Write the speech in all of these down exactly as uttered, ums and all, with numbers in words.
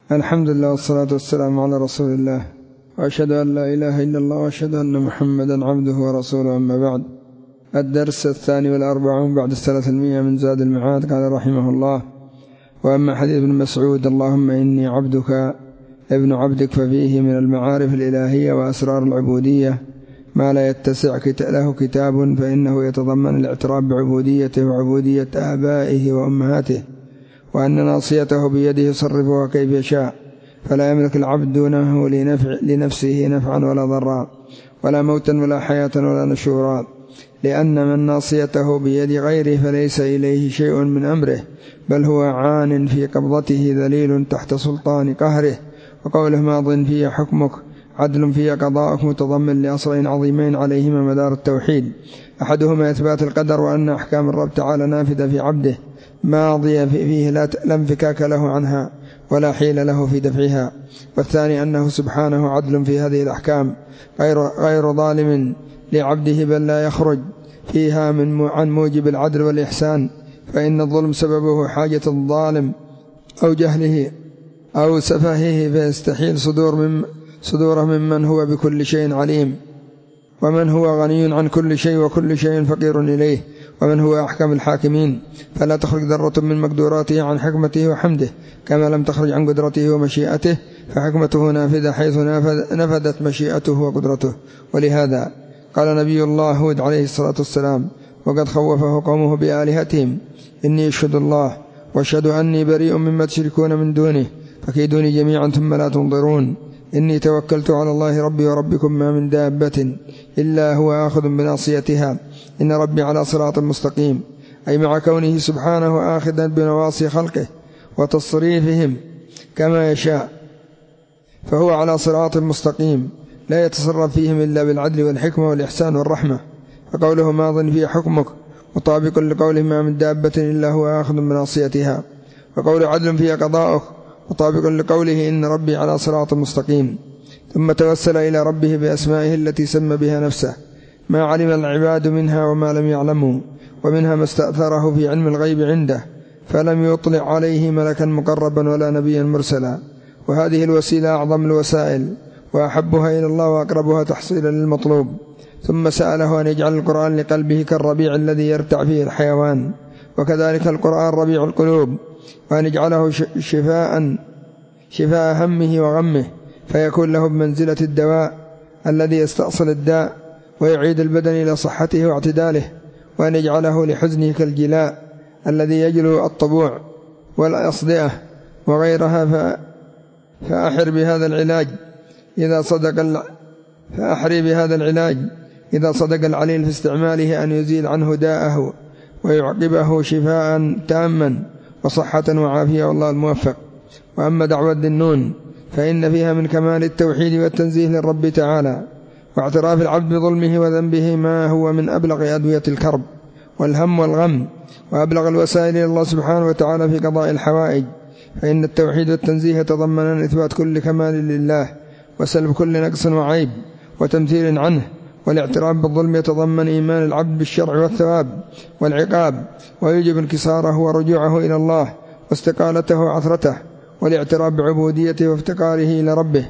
الحمد لله والصلاة والسلام على رسول الله، وأشهد أن لا إله إلا الله وأشهد أن محمدا عبده ورسوله. أما بعد، الدرس الثاني والأربعون بعد الثلاثمائة من زاد المعاد. قال رحمه الله: وأما حديث ابن مسعود اللهم إني عبدك ابن عبدك ففيه من المعارف الإلهية وأسرار العبودية ما لا يتسع له كتاب، فإنه يتضمن الاعتراف بعبوديته وعبودية آبائه وأمهاته، وأن ناصيته بيده يصرفها كيف يشاء، فلا يملك العبد دونه لنفع لنفسه نفعا ولا ضرا، ولا موتا ولا حياة ولا نشورا، لأن من ناصيته بيد غيره فليس إليه شيء من أمره، بل هو عان في قبضته ذليل تحت سلطان قهره. وقوله ماض في حكمك عدل في قضاءك متضمن لأصلين عظيمين عليهما مدار التوحيد: أحدهما إثبات القدر، وأن أحكام الرب تعالى نافذة في عبده ماضية فيه لا انفكاك له عنها ولا حيل له في دفعها. والثاني أنه سبحانه عدل في هذه الأحكام غير, غير ظالم لعبده، بل لا يخرج فيها من عن موجب العدل والإحسان، فإن الظلم سببه حاجة الظالم أو جهله أو سفهه، فيستحيل صدور من صدوره ممن هو بكل شيء عليم، ومن هو غني عن كل شيء وكل شيء فقير إليه، ومن هو أحكم الحاكمين، فلا تخرج ذرة من مقدوراته عن حكمته وحمده، كما لم تخرج عن قدرته ومشيئته، فحكمته نافذة حيث نفذت مشيئته وقدرته. ولهذا قال نبي الله هود عليه الصلاة والسلام وقد خوفه قومه بآلهتهم: إني أشهد الله وأشهد أني بريء مما تشركون من دونه، فكيدوني جميعا ثم لا تنظرون. إني توكلت على الله ربي وربكم ما من دابة إلا هو آخذ بناصيتها، إن ربي على صراط مستقيم، أي مع كونه سبحانه آخذا بنواصي خلقه وتصريفهم كما يشاء، فهو على صراط مستقيم لا يتصرف فيهم إلا بالعدل والحكمة والإحسان والرحمة. فقوله ماض في حكمك مطابق لقوله ما من دابة إلا هو آخذ بناصيتها، وقول عدل في قضاءك مطابق لقوله إن ربي على صراط مستقيم. ثم توسل إلى ربه بأسمائه التي سمى بها نفسه ما علم العباد منها وما لم يعلموا، ومنها ما استأثره في علم الغيب عنده فلم يطلع عليه ملكا مقربا ولا نبيا مرسلا. وهذه الوسيلة أعظم الوسائل وأحبها إلى الله وأقربها تحصيلا للمطلوب. ثم سأله أن يجعل القرآن لقلبه كالربيع الذي يرتع فيه الحيوان، وكذلك القرآن ربيع القلوب، وأن يجعله شفاء شفاء همه وغمه، فيكون له بمنزلة الدواء الذي يستأصل الداء ويعيد البدن إلى صحته واعتداله، وأن يجعله لحزنه كالجلاء الذي يجلو الطبوع والأصدئة وغيرها، فأحر بهذا العلاج إذا صدق ال... فأحري بهذا العلاج إذا صدق العليل في استعماله أن يزيل عنه داءه ويعقبه شفاء تاما وصحة وعافية، والله الموفق. وأما دعوة النون فإن فيها من كمال التوحيد والتنزيه للرب تعالى، واعتراف العبد بظلمه وذنبه ما هو من أبلغ أدوية الكرب والهم والغم، وأبلغ الوسائل إلى الله سبحانه وتعالى في قضاء الحوائج. فإن التوحيد والتنزيه يتضمن إثبات كل كمال لله وسلب كل نقص وعيب وتمثيل عنه، والاعتراف بالظلم يتضمن إيمان العبد بالشرع والثواب والعقاب، ويجب انكساره ورجوعه إلى الله واستقالته وعثرته، والاعتراف بعبوديته وافتقاره إلى ربه.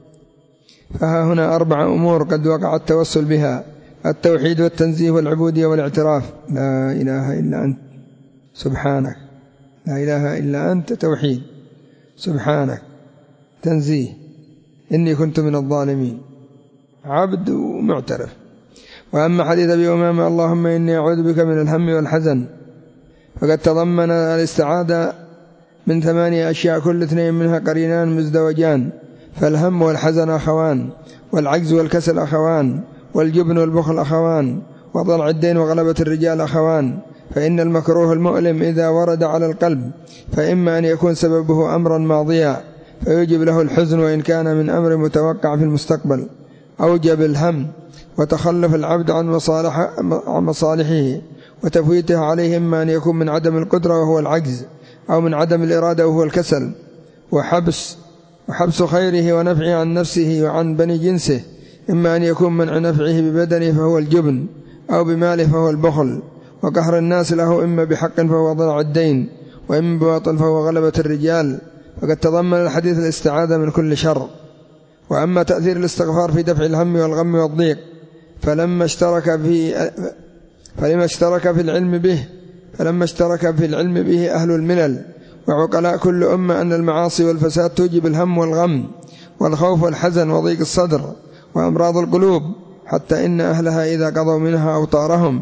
فها هنا أربع أمور قد وقع التوسل بها: التوحيد والتنزيه والعبودية والاعتراف. لا إله إلا أنت سبحانك، لا إله إلا أنت توحيد، سبحانك تنزيه، إني كنت من الظالمين، عبد معترف. وأما حديث أبي أمامة اللهم إني أعوذ بك من الهم والحزن، فقد تضمن الاستعاذة من ثمانية أشياء كل اثنين منها قرينان مزدوجان، فالهم والحزن أخوان، والعجز والكسل أخوان، والجبن والبخل أخوان، وضلع الدين وغلبة الرجال أخوان. فإن المكروه المؤلم إذا ورد على القلب فإما أن يكون سببه أمرا ماضيا فيوجب له الحزن، وإن كان من أمر متوقع في المستقبل أوجب الهم وتخلف العبد عن مصالح عن مصالحه وتفويته عليه، إما أن يكون من عدم القدرة وهو العجز، أو من عدم الإرادة وهو الكسل، وحبس وحبس خيره ونفعه عن نفسه وعن بني جنسه، إما أن يكون منع نفعه ببدنه فهو الجبن، أو بماله فهو البخل، وقهر الناس له إما بحق فهو ضلع الدين، وإما بباطل فهو غلبة الرجال. وقد تضمن الحديث الاستعاذة من كل شر. وأما تأثير الاستغفار في دفع الهم والغم والضيق فلما اشترك في فلما اشترك في العلم به فلما اشترك في العلم به أهل الملل وعقلاء كل أمة أن المعاصي والفساد توجب الهم والغم والخوف والحزن وضيق الصدر وأمراض القلوب، حتى إن أهلها إذا قضوا منها أوطارهم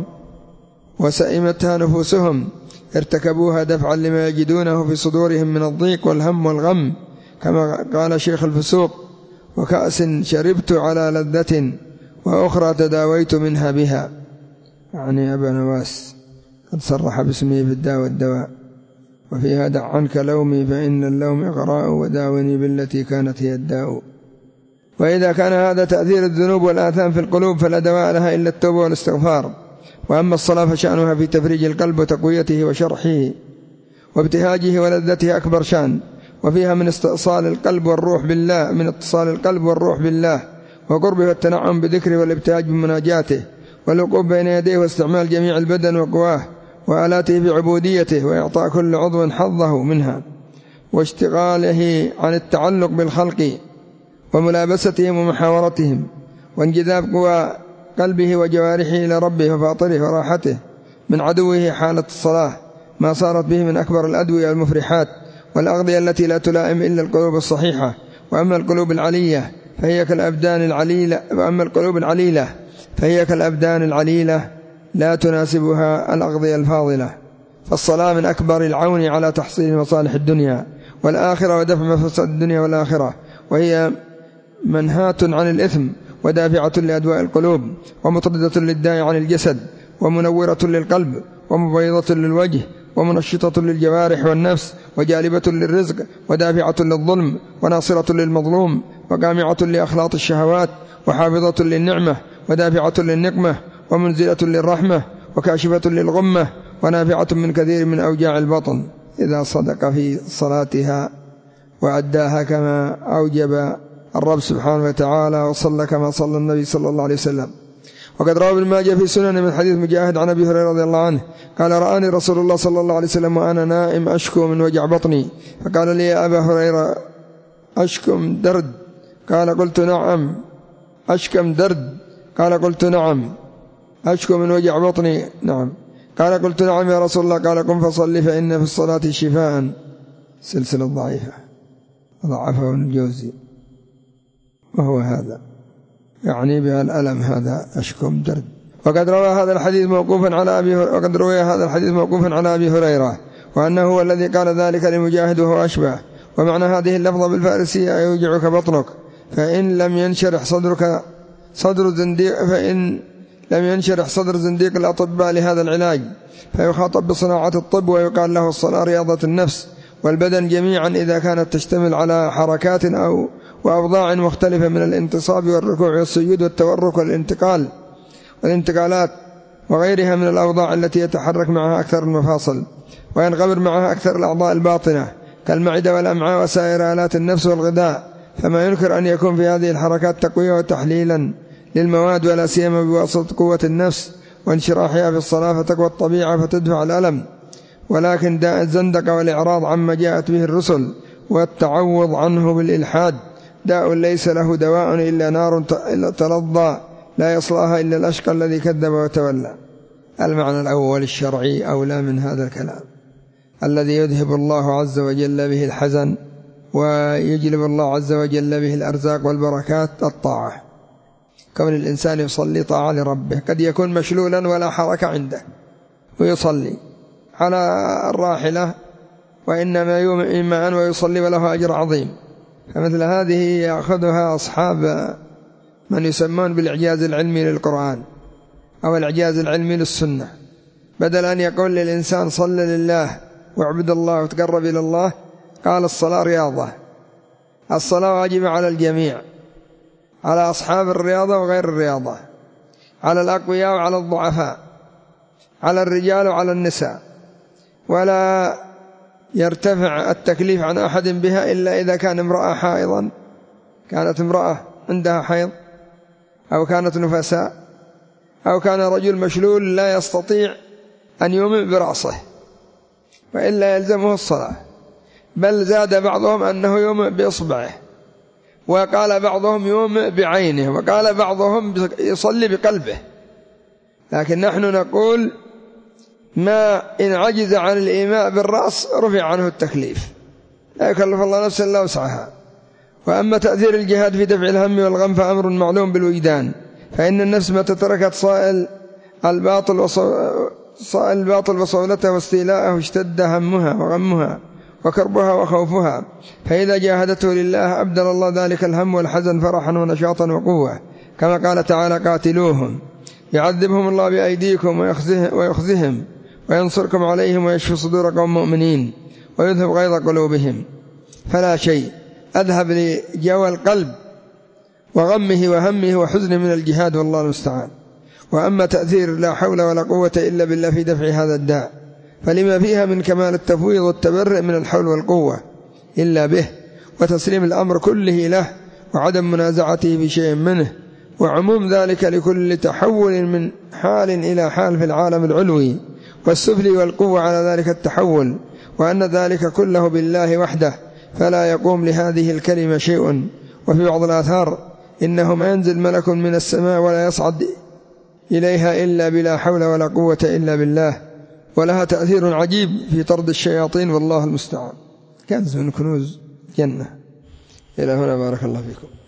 وسئمتها نفوسهم ارتكبوها دفعا لما يجدونه في صدورهم من الضيق والهم والغم، كما قال شيخ الفسوق: وكأس شربت على لذة وأخرى تداويت منها بها. يعني أبا نواس قد صرح باسمه في الداء والدواء، وفيها: دع عنك لومي فإن اللوم إغراء وداوني بالتي كانت هي الداء. وإذا كان هذا تأثير الذنوب والآثام في القلوب فلا دواء لها إلا التوبة والاستغفار. وأما الصلاة فشأنها في تفريج القلب وتقويته وشرحه وابتهاجه ولذته أكبر شأن، وفيها من استئصال القلب والروح بالله من اتصال القلب والروح بالله وقربه والتنعم بذكره والابتهاج بمناجاته والوقوف بين يديه واستعمال جميع البدن وقواه وآلاته بعبوديته وإعطاء كل عضو حظه منها واشتغاله عن التعلق بالخلق وملابستهم ومحاورتهم وانجذاب قوى قلبه وجوارحه إلى ربه وفاطره وراحته من عدوه حالة الصلاة، ما صارت به من أكبر الأدوية المفرحات والأغذية التي لا تلائم إلا القلوب الصحيحة. وأما القلوب العلية فهي كالأبدان العليلة وأما القلوب العليلة فهي كالأبدان العليلة لا تناسبها الأغذية الفاضلة. فالصلاة من أكبر العون على تحصيل مصالح الدنيا والآخرة ودفع مفاسد الدنيا والآخرة، وهي منهاة عن الإثم ودافعة لأدواء القلوب ومطردة للداء عن الجسد ومنورة للقلب ومبيضة للوجه ومنشطة للجوارح والنفس وجالبة للرزق ودافعة للظلم وناصرة للمظلوم وقامعة لأخلاط الشهوات وحافظة للنعمة ودافعة للنقمة ومنزلة للرحمة وكاشفة للغمة ونافعة من كثير من أوجاع البطن إذا صدق في صلاتها وأداها كما أوجب الرب سبحانه وتعالى وصلى كما صلى النبي صلى الله عليه وسلم. وقد روى ابن ماجه في سنن من حديث مجاهد عن أبي هريرة رضي الله عنه قال: رآني رسول الله صلى الله عليه وسلم وأنا نائم أشكو من وجع بطني، فقال لي: يا أبا هريرة أشكم درد؟ قال: قلت نعم. أشكم درد؟ قال: قلت نعم. أشكو من وجع بطني؟ نعم. قال: قلت نعم يا رسول الله. قال: قم فصلي فإن في الصلاة شفاء. سلسلة ضعيفة ضعفه ابن الجوزي. وهو هذا يعني بها الألم، هذا أشكم درد. وقد روى هذا الحديث موقوفا على أبي وقد روى هذا الحديث موقوفا على أبي هريرة، وأنه هو الذي قال ذلك لمجاهد وهو أشبه. ومعنى هذه اللفظة بالفارسية: يوجعك بطنك، فإن لم ينشرح صدرك صدر زنديق فإن لم ينشرح صدر زنديق الأطباء لهذا العلاج فيخاطب بصناعة الطب ويقال له الصلاة رياضة النفس والبدن جميعا إذا كانت تشتمل على حركات أو وأوضاع مختلفة من الانتصاب والركوع والسجود والتورك والانتقال والانتقالات وغيرها من الأوضاع التي يتحرك معها أكثر المفاصل وينغمر معها أكثر الأعضاء الباطنة كالمعدة والأمعاء وسائر آلات النفس والغذاء. فما ينكر أن يكون في هذه الحركات تقوية وتحليلا للمواد ولا سيما بواسطة قوة النفس وانشراحها في الصلاة فتقوى الطبيعة فتدفع الألم. ولكن داء الزندقة والإعراض عما جاءت به الرسل والتعوض عنه بالإلحاد داء ليس له دواء إلا نار تلظى لا يصلاها إلا الأشقى الذي كذب وتولى. المعنى الأول الشرعي أولى من هذا الكلام الذي يذهب الله عز وجل به الحزن ويجلب الله عز وجل به الأرزاق والبركات الطاعة. كون الإنسان يصلي طاعة لربه، قد يكون مشلولا ولا حركة عنده ويصلي على الراحلة وإنما يوم ماء ويصلي وله أجر عظيم. فمثل هذه يأخذها أصحاب من يسمون بالإعجاز العلمي للقرآن أو الإعجاز العلمي للسنة، بدل أن يقول للإنسان صل لله واعبد الله وتقرب إلى الله، قال الصلاة رياضة. الصلاة واجبة على الجميع، على أصحاب الرياضة وغير الرياضة، على الأقوياء وعلى الضعفاء، على الرجال وعلى النساء، ولا يرتفع التكليف عن أحد بها إلا إذا كان امرأة حائضا، كانت امرأة عندها حيض أو كانت نفساء أو كان رجل مشلول لا يستطيع أن يومئ برأسه وإلا يلزمه الصلاة. بل زاد بعضهم أنه يومئ بإصبعه، وقال بعضهم يومئ بعينه، وقال بعضهم يصلي بقلبه. لكن نحن نقول ما إن عجز عن الإيماء بالرأس رفع عنه التكليف، لا يكلف الله نفسا إلا وسعها. وأما تأثير الجهاد في دفع الهم والغم فأمر معلوم بالوجدان، فإن النفس متى تركت صائل الباطل وصو... صائل الباطل وصولته واستيلاءه اشتد همها وغمها وكربها وخوفها، فإذا جاهدته لله أبدل الله ذلك الهم والحزن فرحا ونشاطا وقوة، كما قال تعالى: قاتلوهم يعذبهم الله بأيديكم ويخزهم وينصركم عليهم ويشفي صدور قوم مؤمنين ويذهب غيظ قلوبهم. فلا شيء أذهب لجوى القلب وغمه وهمه وحزنه من الجهاد، والله المستعان. وأما تأثير لا حول ولا قوة إلا بالله في دفع هذا الداء، فلما فيها من كمال التفويض والتبرئ من الحول والقوة إلا به، وتسليم الأمر كله له، وعدم منازعته بشيء منه، وعموم ذلك لكل تحول من حال إلى حال في العالم العلوي والسفلي، والقوة على ذلك التحول، وأن ذلك كله بالله وحده، فلا يقوم لهذه الكلمة شيء. وفي بعض الآثار: إنه ما ينزل ملك من السماء ولا يصعد إليها إلا بلا حول ولا قوة إلا بالله، ولها تأثير عجيب في طرد الشياطين، والله المستعان. كنز من كنوز جنة. إلى هنا، بارك الله فيكم.